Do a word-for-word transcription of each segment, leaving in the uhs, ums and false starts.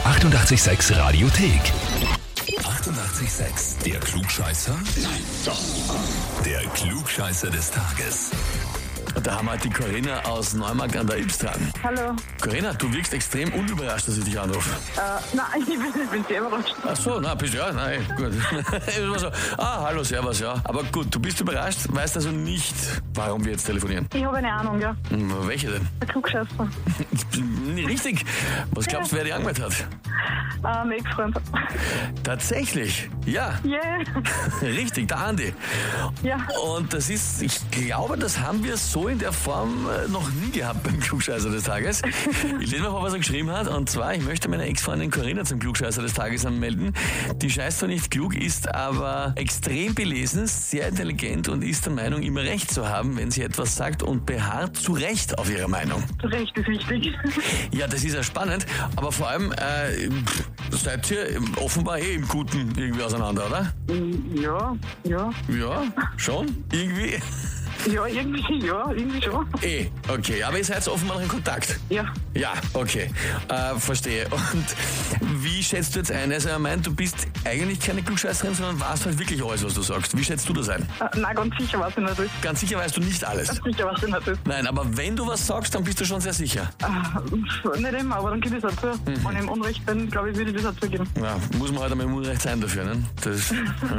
achtundachtzig Komma sechs Radiothek. achtundachtzig Komma sechs. Der Klugscheißer? Nein, doch. Der Klugscheißer des Tages. Und da haben wir die Corinna aus Neumarkt an der Ilz dran. Hallo. Corinna, du wirkst extrem unüberrascht, dass ich dich anrufe. Äh, nein, ich bin, ich bin sehr überrascht. Ach so, na, bist du ja, nein, gut. Ich war so, ah, hallo, servus, ja. Aber gut, du bist überrascht, weißt also nicht, warum wir jetzt telefonieren. Ich habe eine Ahnung, ja. Hm, welche denn? Der Klugscheißer. Richtig. Was glaubst du, wer dich angemeldet hat? Ein Ex-Freund. Tatsächlich, ja. Yeah. Richtig, der Andi. Ja. Und das ist, ich glaube, das haben wir so in der Form äh, noch nie gehabt beim Klugscheißer des Tages. Ich lese mal vor, was er geschrieben hat. Und zwar, ich möchte meine Ex-Freundin Corinna zum Klugscheißer des Tages anmelden. Die scheißt zwar nicht klug, ist aber extrem belesen, sehr intelligent und ist der Meinung, immer recht zu haben, wenn sie etwas sagt, und beharrt zu Recht auf ihrer Meinung. Zu Recht ist wichtig. Ja, das ist ja spannend, aber vor allem äh, seid ihr offenbar eh im Guten irgendwie auseinander, oder? Ja, ja. Ja, schon? Irgendwie? Ja, irgendwie, ja, irgendwie schon. Eh, okay, aber ihr seid offenbar noch in Kontakt? Ja. Ja, okay, äh, verstehe. Und wie schätzt du jetzt ein? Also er meint, du bist eigentlich keine Klugscheißerin, sondern warst halt wirklich alles, was du sagst. Wie schätzt du das ein? Äh, nein, ganz sicher weiß ich nicht alles. Ganz sicher weißt du nicht alles? Ganz sicher weiß ich nicht alles. Nein, aber wenn du was sagst, dann bist du schon sehr sicher. Äh, nicht immer, aber dann gebe ich es auch zu. Mhm. Wenn ich im Unrecht bin, glaube ich, würde ich das auch zugeben. Ja, muss man halt einmal im Unrecht sein dafür, ne? Das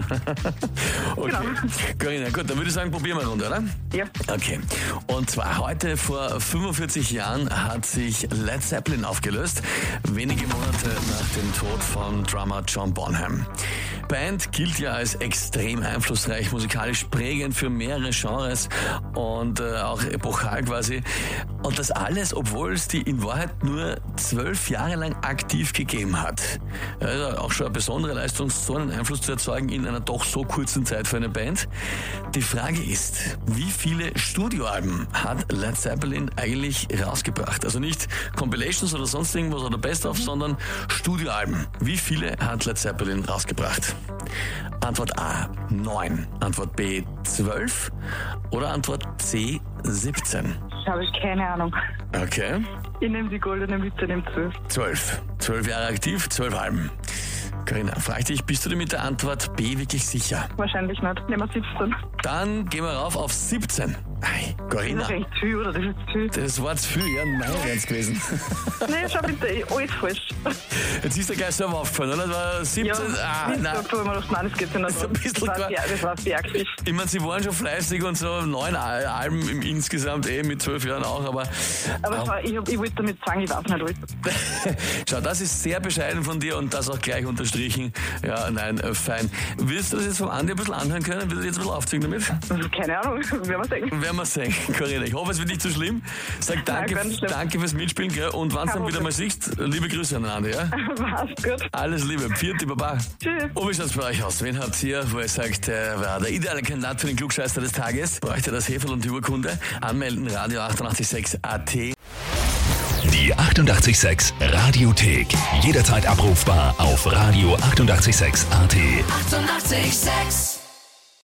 okay. Genau. Corinna, gut, dann würde ich sagen, probieren wir eine Runde, oder? Ja. Okay. Und zwar heute vor fünfundvierzig Jahren hat sich Led Zeppelin aufgelöst, wenige Monate nach dem Tod von Drummer John Bonham. Band gilt ja als extrem einflussreich, musikalisch prägend für mehrere Genres und äh, auch epochal quasi. Und das alles, obwohl es die in Wahrheit nur zwölf Jahre lang aktiv gegeben hat. Also auch schon eine besondere Leistung, so einen Einfluss zu erzeugen in einer doch so kurzen Zeit für eine Band. Die Frage ist, wie viele Studioalben hat Led Zeppelin eigentlich rausgebracht? Also nicht Compilations oder sonst irgendwas oder Best-of, sondern Studioalben. Wie viele hat Led Zeppelin rausgebracht? Antwort A, neun. Antwort B, zwölf. Oder Antwort C, siebzehn. Ich habe keine Ahnung. Okay. Ich nehme die goldene Mitte, nehme zwölf. Zwölf. Zwölf Jahre aktiv, zwölf Alben. Corinna, frag dich, bist du dir mit der Antwort B wirklich sicher? Wahrscheinlich nicht. Nehmen wir siebzehn. Dann gehen wir rauf auf siebzehn. Ei, Corinna. Das ist echt viel, oder? Das ist zu viel. Das war zu viel, ja, nein, wär's gewesen. Nein, schau bitte, alles falsch. Jetzt ist der gleich selber aufgefallen, oder? Das war siebzehn. Ja, ah, nein. nein. Da haben wir gedacht, nein, das geht ja nicht. Das ist ein bisschen das, war, klar. ja, das war bergig. Ich meine, sie waren schon fleißig und so, neun Al- Alben im insgesamt, eh mit zwölf Jahren auch, aber... Aber es war, ich, hab, ich wollte damit sagen, ich weiß nicht alles. Schau, das ist sehr bescheiden von dir und das auch gleich unterstrichen. Ja, nein, äh, fein. Willst du das jetzt vom Andi ein bisschen anhören können? Will er jetzt ein bisschen aufziehen damit? Keine Ahnung, werden wir sehen. Werden wir sehen, Corinna. Ich hoffe, es wird nicht zu schlimm. Sag danke, Nein, ganz danke fürs Mitspielen, gell? Und wenn du dann Kein wieder Problem. mal siehst, liebe Grüße an den Andi, ja? War's gut. Alles Liebe. Vierte Baba. Tschüss. Und wie schaut's bei euch aus? Wen habt ihr, wo ihr sagt, er war der ideale Kandidat für den Klugscheißer des Tages? Bräucht ihr das Heferl und die Urkunde? Anmelden, Radio achtundachtzig Komma sechs A T. Die achtundachtzig Komma sechs Radiothek. Jederzeit abrufbar auf Radio achtundachtzig Komma sechs A T. achtundachtzig Komma sechs